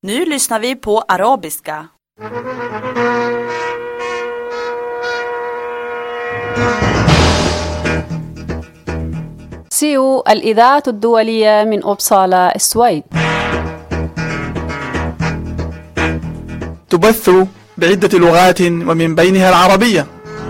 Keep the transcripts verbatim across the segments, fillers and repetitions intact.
Nu lyssnar vi på arabiska. سيو الإذاعة الدولية من أوبسالا السويد. تبث بعدة لغات ومن بينها العربية.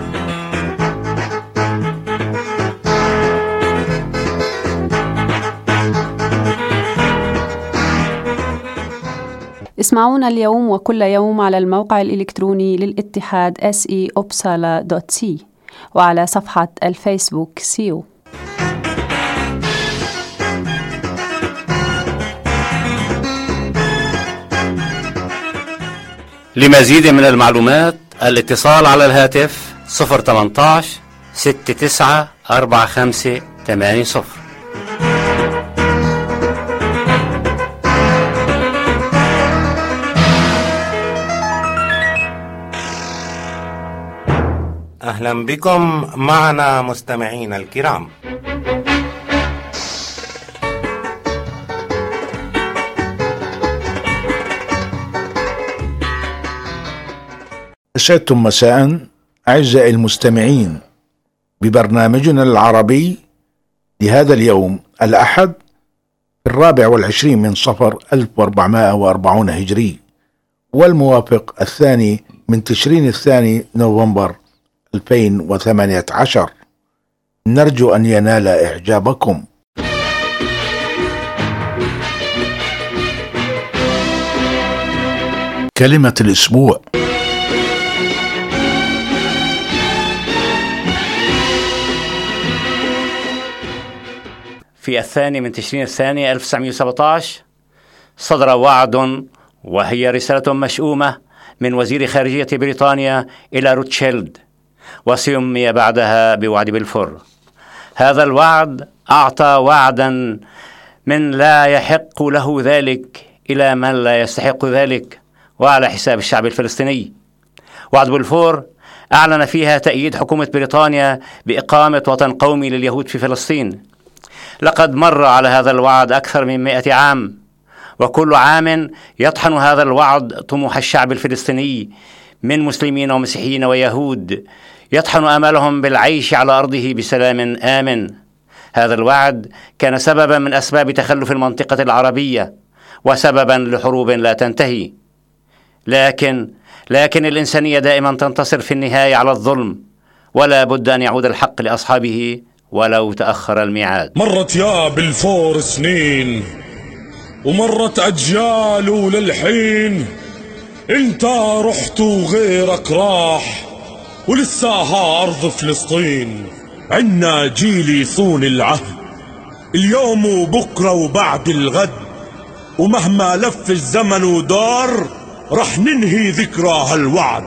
اسمعونا اليوم وكل يوم على الموقع الإلكتروني للاتحاد إس إي أوبسالا دوت سي وعلى صفحة الفيسبوك سيو. لمزيد من المعلومات الاتصال على الهاتف صفر ثمانية عشر ستة تسعة أربعة خمسة ثمانية صفر. أهلا بكم معنا مستمعينا الكرام. أسعدتم مساء أعزائي المستمعين ببرنامجنا العربي لهذا اليوم الأحد الرابع والعشرين من صفر ألف وأربعمائة وأربعين هجري والموافق الثاني من تشرين الثاني نوفمبر ألفين وثمانية عشر. نرجو أن ينال إعجابكم. كلمة الأسبوع. في الثاني من تشرين الثاني ألف وتسعمائة وسبعة عشر صدر وعد وهي رسالة مشؤومة من وزير خارجية بريطانيا إلى روتشيلد، وسمي بعدها بوعد بلفور. هذا الوعد أعطى وعدا من لا يحق له ذلك إلى من لا يستحق ذلك، وعلى حساب الشعب الفلسطيني. وعد بلفور أعلن فيها تأييد حكومة بريطانيا بإقامة وطن قومي لليهود في فلسطين. لقد مر على هذا الوعد أكثر من مئة عام، وكل عام يطحن هذا الوعد طموح الشعب الفلسطيني من مسلمين ومسيحيين ويهود، يطحن آمالهم بالعيش على أرضه بسلام آمن. هذا الوعد كان سببا من أسباب تخلف المنطقة العربية وسببا لحروب لا تنتهي. لكن لكن الإنسانية دائما تنتصر في النهاية على الظلم، ولا بد أن يعود الحق لأصحابه ولو تأخر الميعاد. مرت يا بلفور سنين ومرت أجيال للحين، انت رحت وغيرك راح ولساها أرض فلسطين. عنا جيل يصون العهد اليوم وبكرة وبعد الغد، ومهما لف الزمن ودار رح ننهي ذكرى هالوعد.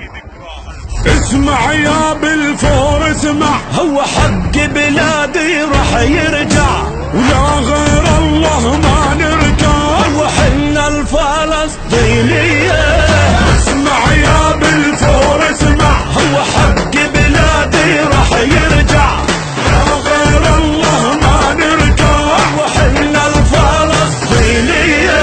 اسمع يا بلفور اسمع، هو حق بلادي رح يرجع، ولا غير الله ما نرجع، هو حنا الفلسطينية. اسمع يا بلفور اسمع، هو حق بلادي رح يرجع، لا غير الله ما نرجع، هو حنا الفلسطينية.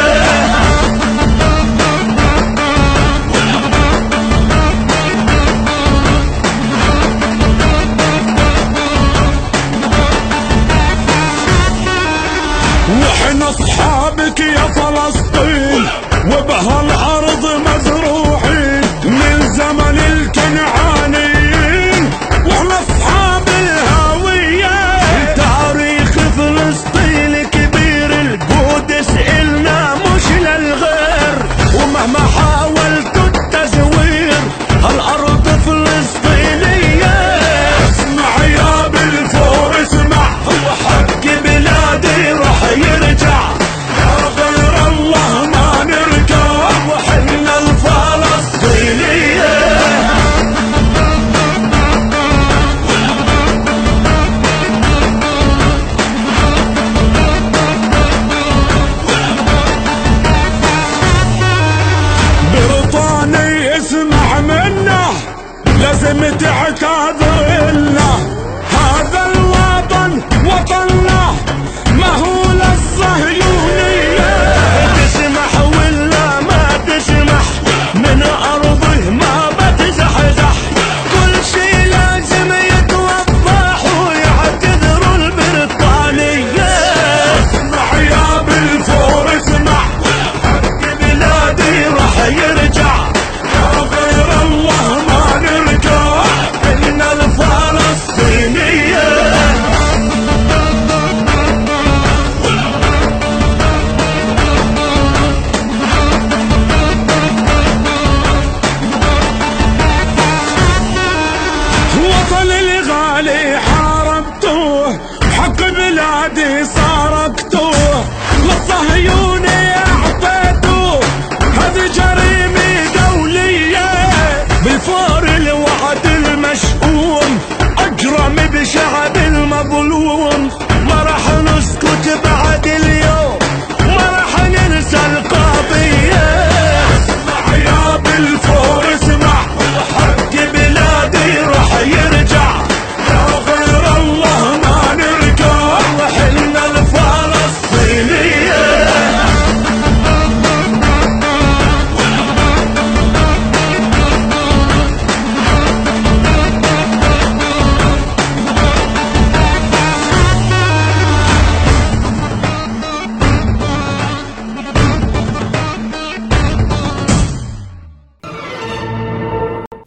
واحنا اصحابك يا فلسطين، وبهالارض مزروعين من زمن الكنعانيين، واحنا اصحاب الهوية. تاريخ فلسطين كبير، القدس إلنا مش للغير، ومهما حاولتوا التزوير هالارض فلسطينية. اسمع يا بلفور اسمع، هو حق بلادي رح يرجع، لا غير الله ما نرجع، وحنا الفلسطينية. بريطاني اسمع منا، لازم تعتذر لنا، هذا الوطن وطننا ما هو للصهيونية. تسمح ولا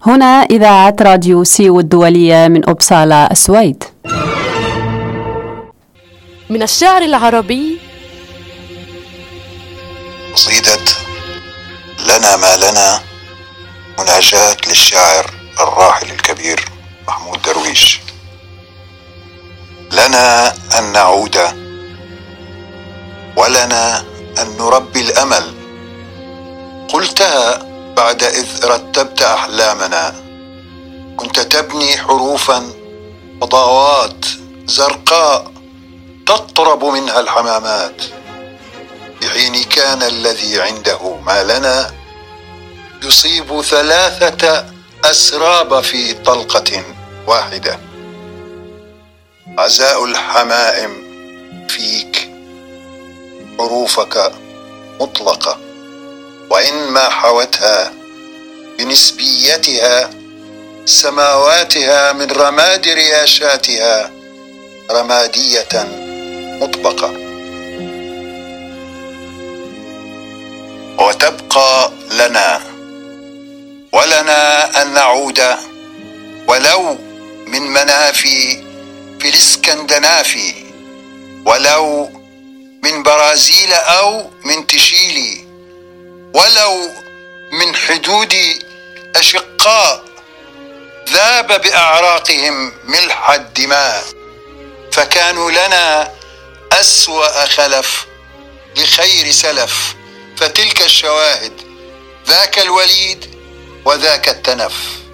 هنا إذاعة راديو سيو الدولية من أبسالا السويد. من الشعر العربي قصيدة لنا ما لنا، مناجاة للشاعر الراحل الكبير محمود درويش. لنا أن نعود، ولنا أن نربي الأمل، قلتها بعد إذ رتبت أحلامنا. كنت تبني حروفا وضوات زرقاء تطرب منها الحمامات، بحين كان الذي عنده ما لنا يصيب ثلاثة أسراب في طلقة واحدة. عزاء الحمائم فيك، حروفك مطلقة، وإن ما حوتها بنسبيتها سماواتها من رماد رياشاتها رمادية مطبقة. وتبقى لنا، ولنا أن نعود ولو من منافي في الاسكندنافي، ولو من برازيل أو من تشيلي، ولو من حدود أشقاء ذاب بأعراقهم ملح الدماء، فكانوا لنا أسوأ خلف لخير سلف. فتلك الشواهد، ذاك الوليد وذاك التنف.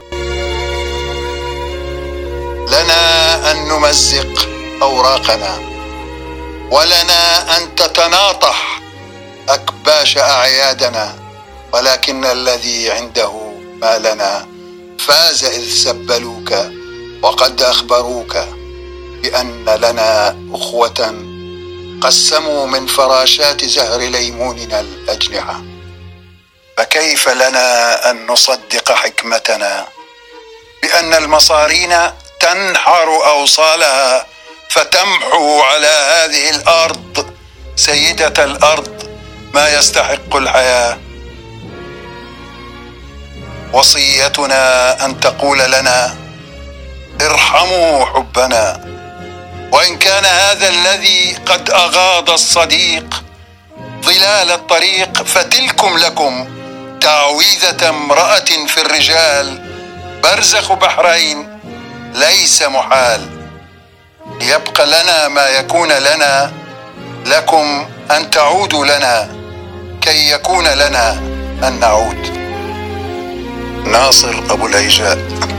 لنا أن نمزق أوراقنا، ولنا أن تتناطح أكباش أعيادنا، ولكن الذي عنده ما لنا فاز إذ سبلوك وقد أخبروك بأن لنا أخوة قسموا من فراشات زهر ليموننا الأجنحة. فكيف لنا أن نصدق حكمتنا بأن المصارين تنحر أوصالها فتمحو على هذه الأرض سيدة الأرض ما يستحق الحياة؟ وصيتنا أن تقول لنا ارحموا حبنا، وإن كان هذا الذي قد أغاض الصديق ظلال الطريق، فتلكم لكم تعويذة امرأة في الرجال، برزخ بحرين ليس محال. ليبقى لنا ما يكون لنا، لكم أن تعودوا لنا كي يكون لنا أن نعود. ناصر أبو الهيجاء.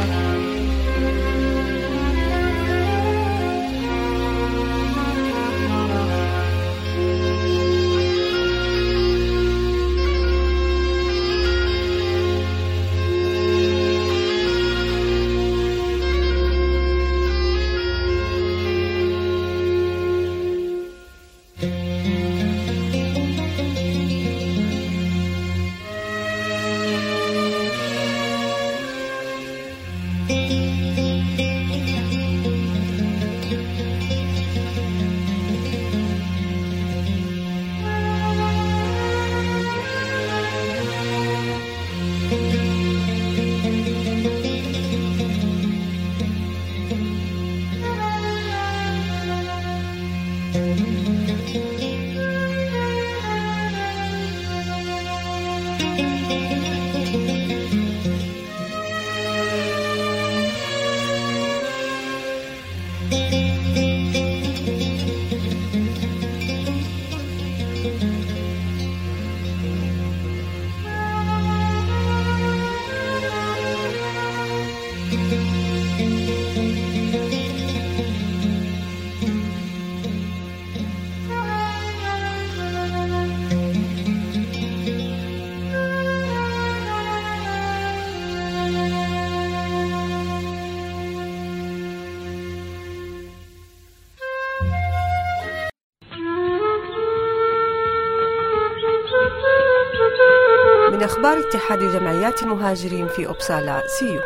من أخبار اتحاد جمعيات المهاجرين في أبسالا سيو.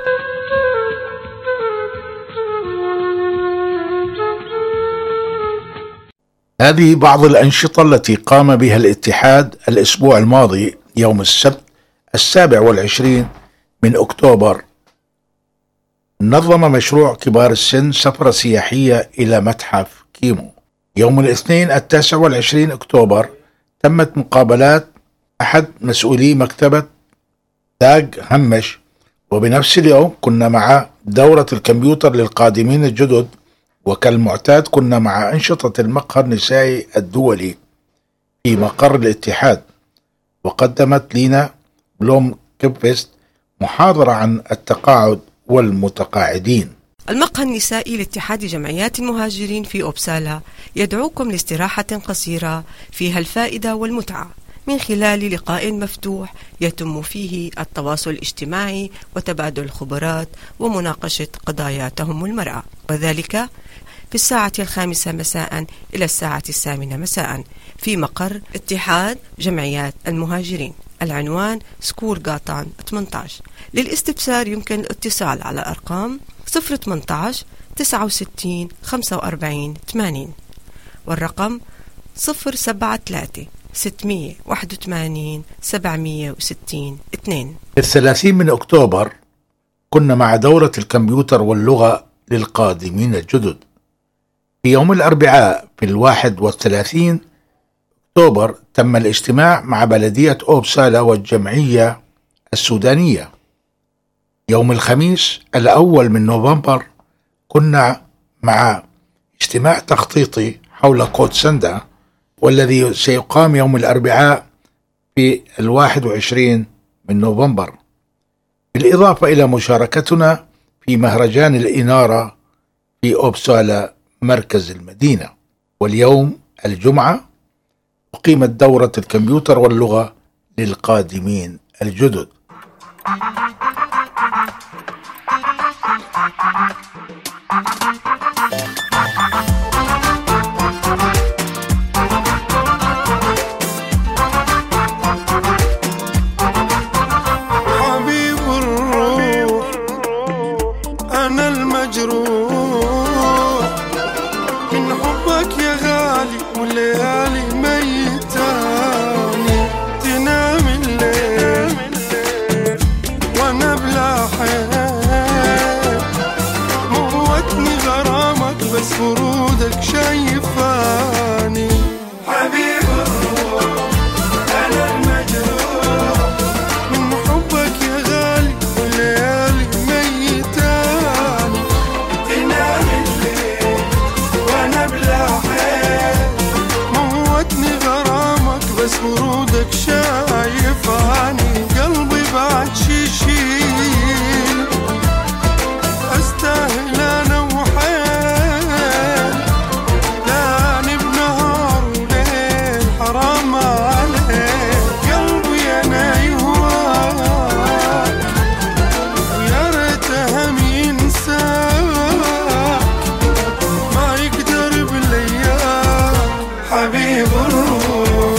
هذه بعض الأنشطة التي قام بها الاتحاد الأسبوع الماضي يوم السبت السابع والعشرين من أكتوبر نظم مشروع كبار السن سفرة سياحية إلى متحف كيمو. يوم الاثنين التاسع والعشرين أكتوبر تمت مقابلات أحد مسؤولي مكتبة داغ همش، وبنفس اليوم كنا مع دورة الكمبيوتر للقادمين الجدد، وكالمعتاد كنا مع أنشطة المقهى النسائي الدولي في مقر الاتحاد، وقدمت لينا بلوم كيبفست محاضرة عن التقاعد والمتقاعدين. المقهى النسائي لاتحاد جمعيات المهاجرين في أوبسالا يدعوكم لاستراحة قصيرة فيها الفائدة والمتعة من خلال لقاء مفتوح يتم فيه التواصل الاجتماعي وتبادل الخبرات ومناقشة قضايا تهم المرأة، وذلك في الساعة الخامسة مساء إلى الساعة الثامنة مساء في مقر اتحاد جمعيات المهاجرين. العنوان سكول قاطان ثمانية عشر. للاستفسار يمكن الاتصال على أرقام صفر ثمانية عشر تسعة وستين خمسة وأربعين ثمانين والرقم صفر سبعة ثلاثة ستمية واحد وثمانين سبعمية وستين اثنين. الثلاثين من أكتوبر كنا مع دورة الكمبيوتر واللغة للقادمين الجدد. في يوم الأربعاء في الواحد والثلاثين أكتوبر تم الاجتماع مع بلدية أوبسالا والجمعية السودانية. يوم الخميس الأول من نوفمبر كنا مع اجتماع تخطيطي حول كود سندا، والذي سيقام يوم الأربعاء في الواحد وعشرين من نوفمبر، بالإضافة إلى مشاركتنا في مهرجان الإنارة في أوبسالا مركز المدينة. واليوم الجمعة أقيمت دورة الكمبيوتر واللغة للقادمين الجدد. حبيب الروح أنا المجروح من حبك يا غالي، والليالي ميتاني تنام الليل وانا بلا حيل، موتني غرامك بس برودك شايفاني. حبيب الروح انا المجروح من حبك يا غالي، والليالي ميتاني تنام الليل وانا بلا حيل، موتني غرامك بس برودك شايفاني. قلبي بعد شي شيل استاهل انا وحيل، لاني بنهار وليل حرام عليك. قلبي انا يهواك ويا ريته هم ينساك، ما يقدر بالايام حبيب الروح.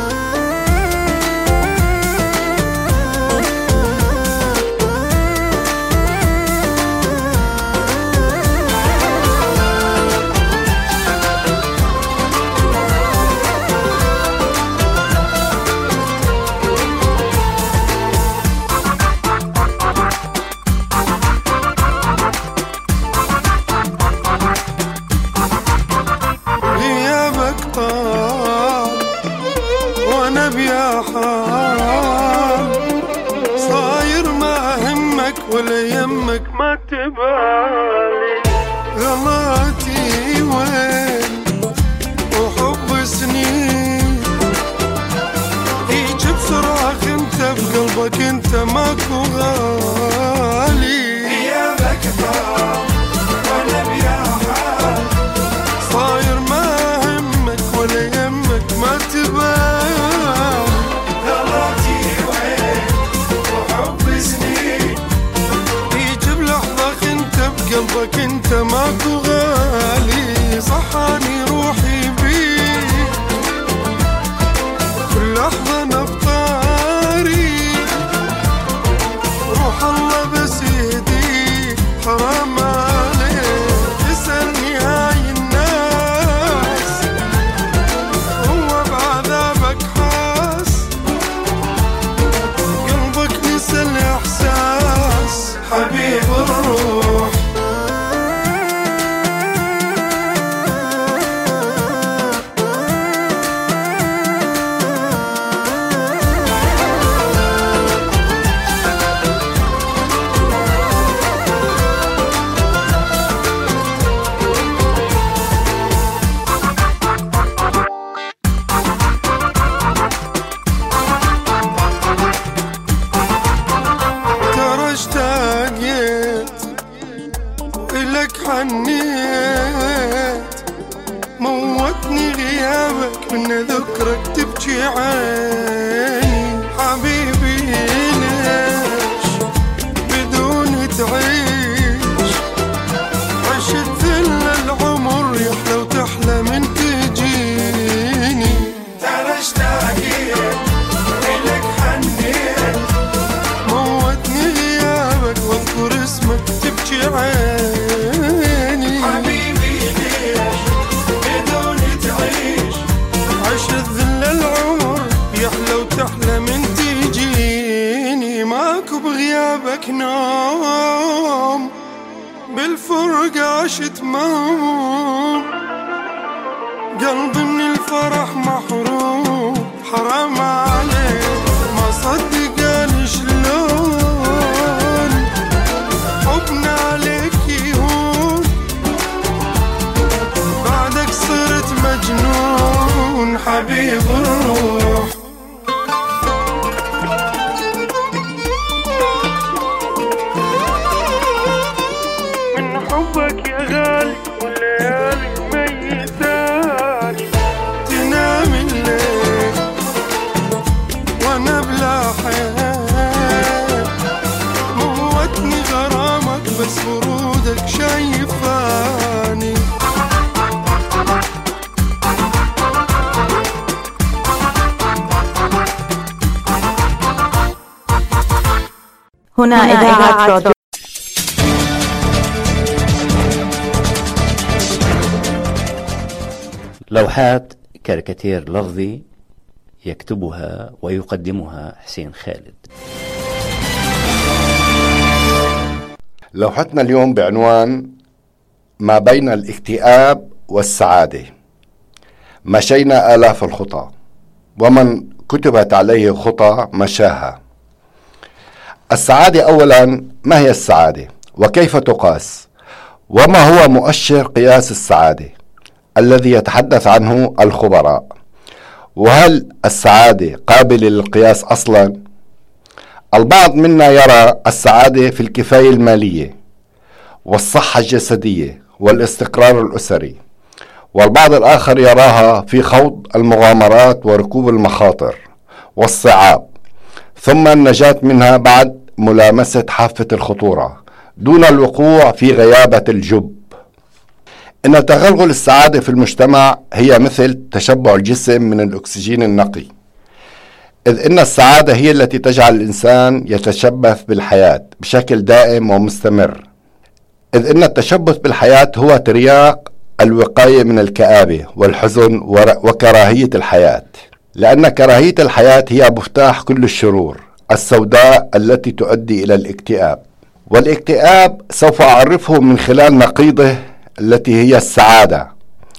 غيابك طال وانا بيا حال، صاير ما همك ولا يمك ما تبالي. غلطي وين وحب سنين يجي بصراخ انت بقلبك انت ماكو غالي. غيابك طال وانا بيا حال، صاير ما همك ولا يمك ما تبان. غلطي وين وحب سنين يجيب لحظة انت بقلبك انت ماكو غالي. صحاني روحي بيك كل لحظة نبطاري، روح الله بس يهديك حرام عليك. تسألني هاي الناس هو بعذابك حاس، قلبك نسى الإحساس. حبيب الروح حنيت موتني غيابك من ذكرك تبكي عيني حبيبي ليش بدون تعيش عشت ذل العمر يحلى وتحلى من تجيني ترى اشتاقيت إلك حنيت موتني غيابك واذكر اسمك تبكي عيني حبيبي ليش بدون تعيش عشت ذل العمر يحلى وتحلى من تجيني ماكو بغيابك نوم بالفرقة عشت مهموم قلبي من الفرح محروم حرام عليك ما صدقني شلون حبنا عليك يهون بعدك صرت مجنون حبيب الروح من حبك يا غالي والليالي ميتاني تنام الليل وانا بلا حيل موتني غرامك بس برودك شايفاني هنا إذاعة راديو لوحات كاريكاتير لفظي يكتبها ويقدمها حسين خالد. لوحتنا اليوم بعنوان ما بين الاكتئاب والسعادة. مشينا آلاف الخطى ومن كتبت عليه خطى مشاها. السعادة أولا، ما هي السعادة وكيف تقاس؟ وما هو مؤشر قياس السعادة الذي يتحدث عنه الخبراء؟ وهل السعادة قابلة للقياس أصلا؟ البعض منا يرى السعادة في الكفاية المالية والصحة الجسدية والاستقرار الأسري، والبعض الآخر يراها في خوض المغامرات وركوب المخاطر والصعاب، ثم النجاة منها بعد ملامسة حافة الخطورة دون الوقوع في غيابة الجب. إن تغلغل السعادة في المجتمع هي مثل تشبع الجسم من الأكسجين النقي، إذ إن السعادة هي التي تجعل الإنسان يتشبث بالحياة بشكل دائم ومستمر، إذ إن التشبث بالحياة هو ترياق الوقاية من الكآبة والحزن وكراهية الحياة، لأن كراهية الحياة هي مفتاح كل الشرور السوداء التي تؤدي إلى الاكتئاب. والاكتئاب سوف أعرفه من خلال نقيضه التي هي السعادة،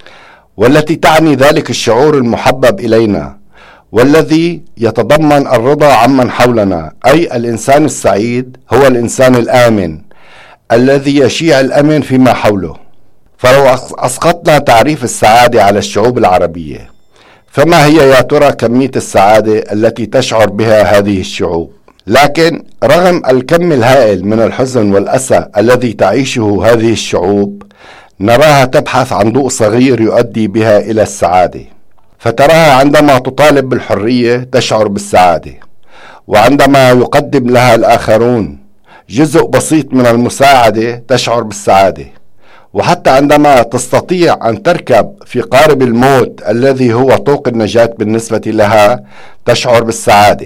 والتي تعني ذلك الشعور المحبب إلينا والذي يتضمن الرضا عمن حولنا، أي الإنسان السعيد هو الإنسان الآمن الذي يشيع الأمن فيما حوله. فلو أسقطنا تعريف السعادة على الشعوب العربية، فما هي يا ترى كمية السعادة التي تشعر بها هذه الشعوب؟ لكن رغم الكم الهائل من الحزن والأسى الذي تعيشه هذه الشعوب، نراها تبحث عن ضوء صغير يؤدي بها إلى السعادة. فتراها عندما تطالب بالحرية تشعر بالسعادة، وعندما يقدم لها الآخرون جزء بسيط من المساعدة تشعر بالسعادة، وحتى عندما تستطيع أن تركب في قارب الموت الذي هو طوق النجاة بالنسبة لها تشعر بالسعادة.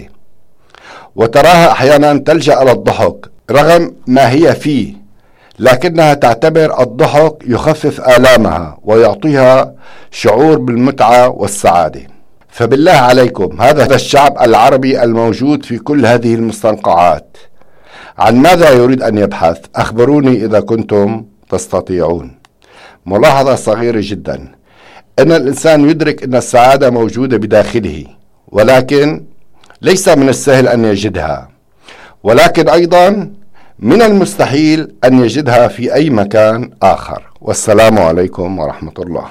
وتراها أحيانا تلجأ إلى الضحك رغم ما هي فيه، لكنها تعتبر الضحك يخفف آلامها ويعطيها شعور بالمتعة والسعادة. فبالله عليكم، هذا الشعب العربي الموجود في كل هذه المستنقعات عن ماذا يريد أن يبحث؟ أخبروني إذا كنتم تستطيعون. ملاحظة صغيرة جدا، أن الإنسان يدرك أن السعادة موجودة بداخله، ولكن ليس من السهل أن يجدها، ولكن أيضا من المستحيل أن يجدها في أي مكان آخر. والسلام عليكم ورحمة الله.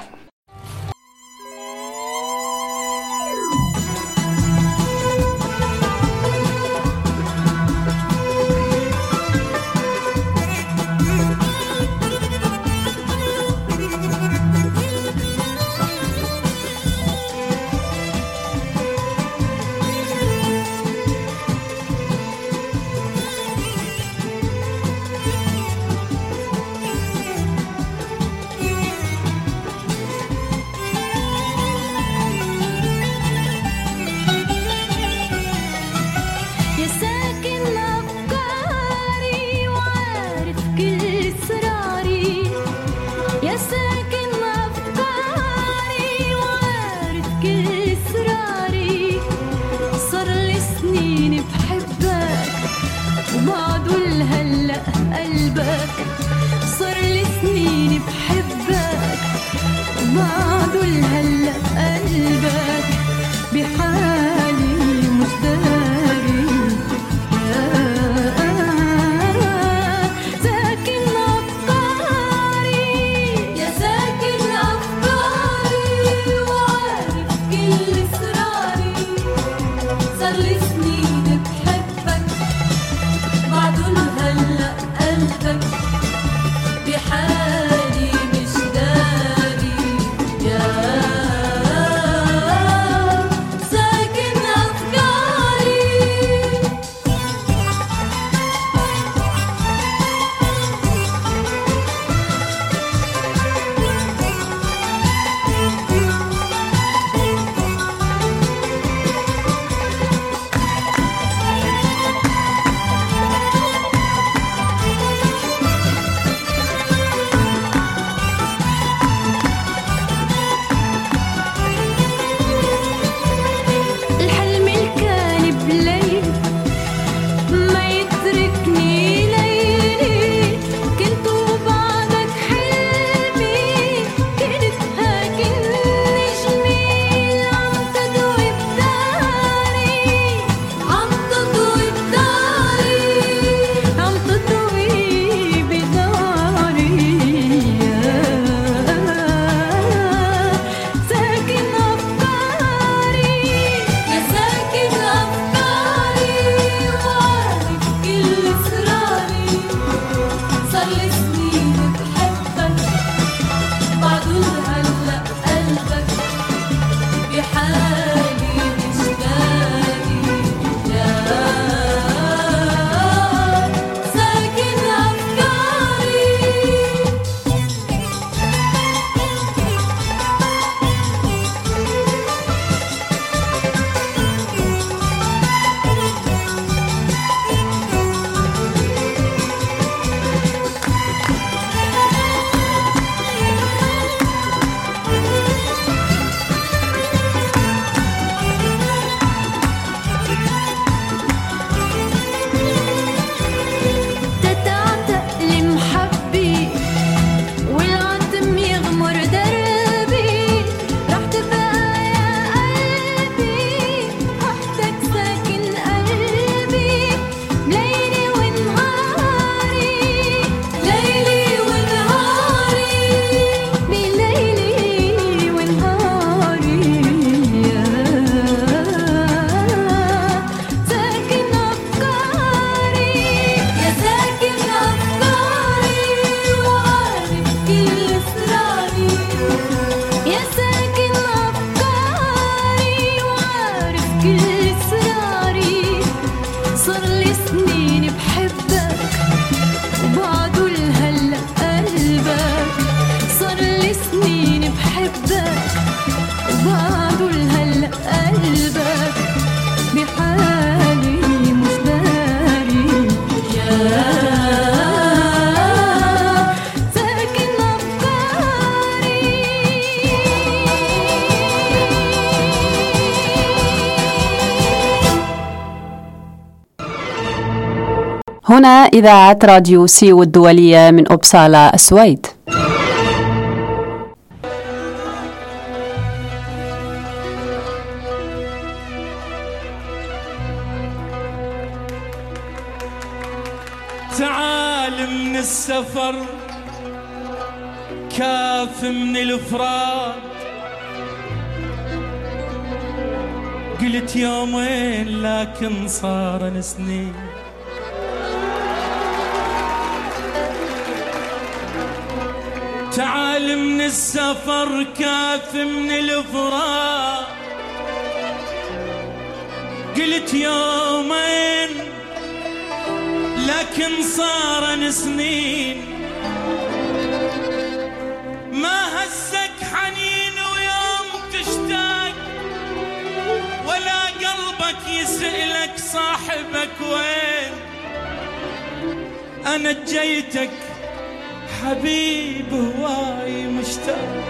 وبعده لهلأ قلبك صار لي سنين بحبك وبعده لهلأ قلبك بحالي مش داري ساكن أفكاري يا ساكن أفكاري وعارف كل أسراري صار لي سنين بحبك بعده لهلأ قلبك بحالي مش داري يا ساكن أفكاري الحلم الكان بليل ما يتركني ليلي كنت وبعدك حلمي كنت هاكن نجمي عم تضوي بداري عم تضوي بداري عم تضوي بداري ساكن أفكاري يا ساكن أفكاري وعارف كل أسراري صار لي سنين بحبك بعده لهلأ قلبك بحالي مش داري يا ساكن أفكاري تتعتق المحبي والعتم يغمر دربي رح تبقى يا قلبي وحدك ساكن قلبي ليلي ونهاري ليلي ونهاري بليلي ونهاري يا ساكن أفكاري يا ساكن أفكاري وعارف كل أسراري يا ساكن أفكاري وعارف كل أسراري صار لي سنين بحبك وبعده لهلأ قلبك صار لي سنين بحبك وبعده لهلأ قلبك بحالي مش داري يا ساكن أفكاري هنا إذاعة راديو سيو الدولية من أوبسالا السويد. تعال من السفر كاف من الفراق قلت يومين لكن صارن سنين تعال من السفر كاف من الفراق قلت يومين لكن صارن سنين ما هزك حنين ويوم تشتاق ولا قلبك يسألك صاحبك وين أنا جيتك حبيب هواي مشتاق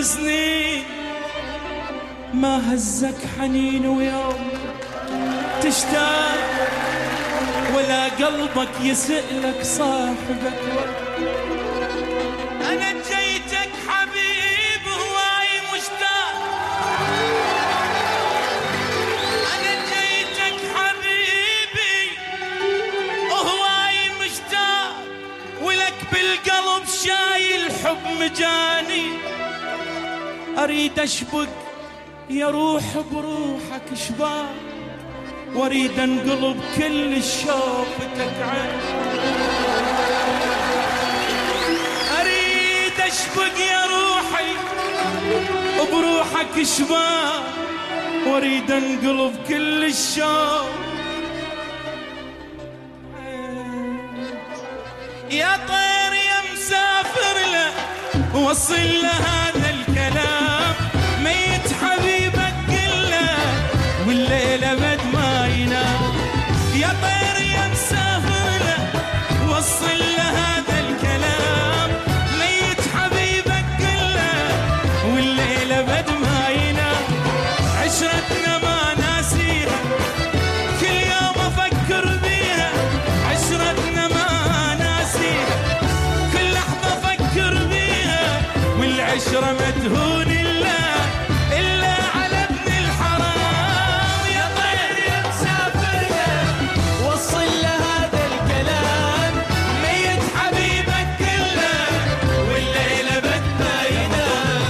سنين ما هزك حنين ويوم تشتاق ولا قلبك يسألك صاحبك. أنا جيتك حبيب هواي مشتاق، أنا جيتك حبيبي هواي مشتاق، ولك بالقلب شايل حب مجاني. أريد أشبك يا روح بروحك شباك، واريد انقلب كل شوفتك عين. اريد اشبك يا روحي بروحك شباك، واريد انقلب كل الشوق. يا طير يا مسافر له وصل له هذا الكلام، ميت حبيبك كله والليلة بد ما ينام. يا طير يا مسافر له وصل له هذا الكلام، ميت حبيبك كله والليلة بد ما ينام. عشرتنا ما ناسيها كل يوم افكر بيها، عشرتنا ما ناسيها كل لحظة افكر بيها، والعشرة مدهون الله إلا على ابن الحرام. يا طير يا مسافر له وصل له هذا الكلام، ميت حبيبك كله والليلة بد ما ينام.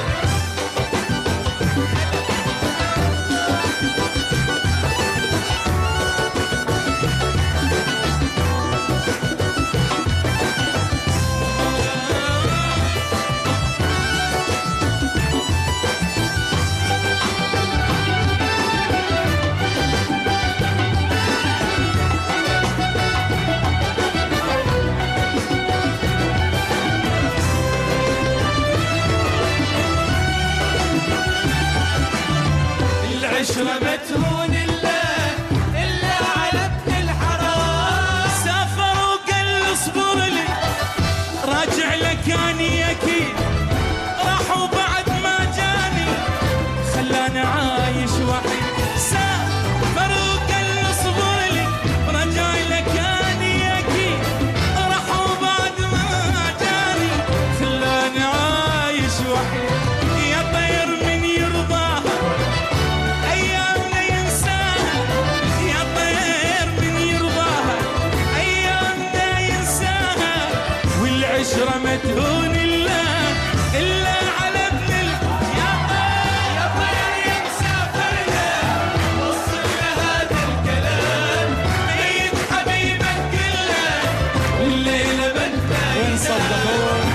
العشرة متهون الله إلا على ابن الحرام. سافر وقال اصبر لي راجع لك اني اكيد، راح وبعد ما جاني خلاني عايش وحيد. سافر وقال اصبر لي راجع لك اني اكيد، راح وبعد ما جاني خلاني عايش وحيد. يا طير من يرضاها أيامنا ينساها، يا طير من يرضاها أيامنا ينساها، والعشرة مدهون الله إلا على ابن ال... يا طير يا طير يا مسافر له وصل له هذا الكلام، ميت حبيبك كله والليلة بد ما ينام.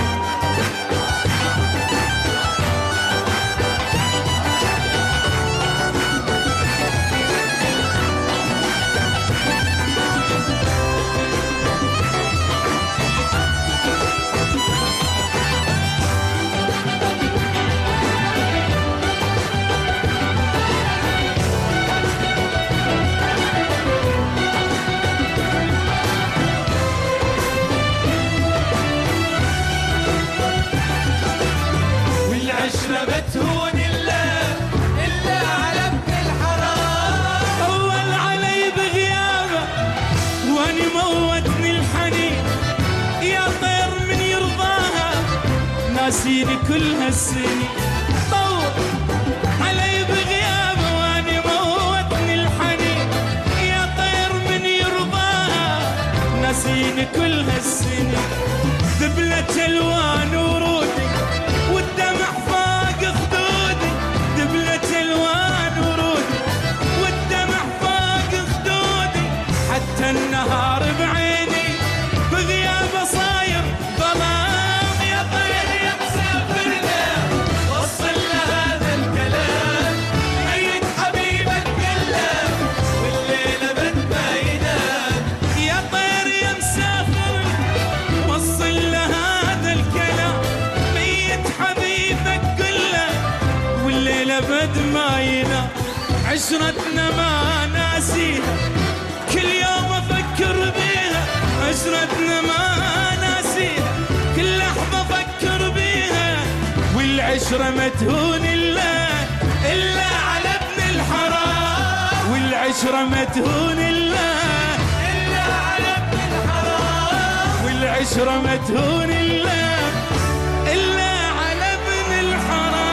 والعشرة بتهون الله إلا على ابن الحرام. أول علي بغيابه واني موتني الحنين، يا طير من يرضاها ناسيني كل هالسنين. طول علي بغيابه واني موتني الحنين، يا طير من يرضاها ناسيني كل هالسنين. دبلت الوان ورودي والدمع فاق خدودي، دبلت الوان ورودي والدمع فاق خدودي، حتى النهار بعيني بغيابه صاير ظلام. يا طير يا مسافر له وصل له هذا الكلام، ميت حبيبك كله والليلة بد ما ينام. يا طير يا مسافر وصل له هذا الكلام، ميت حبيبك كله والليلة بد ما ينام. عشرتنا ما ناسيها كل يوم افكر بيها، عشرتنا ما ناسيها كل لحظة افكر بيها، والعشرة والعشرة ما تهون إلا إلا على ابن الحرام، والعشرة ما تهون إلا إلا على ابن الحرام، والعشرة ما تهون إلا إلا على ابن الحرام.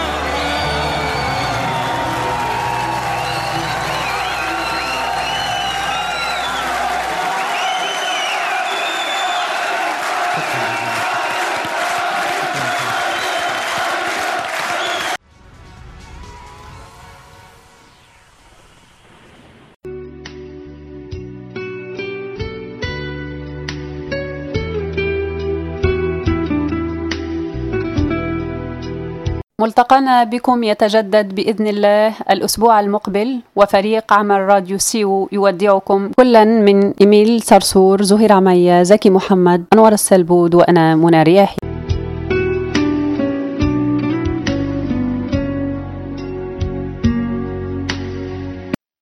ملتقانا بكم يتجدد بإذن الله الأسبوع المقبل، وفريق عمل راديو سيو يودعكم كلا من إيميل صرصور، زهير عمية، زكي محمد، أنور السلبود، وأنا منى رياحي.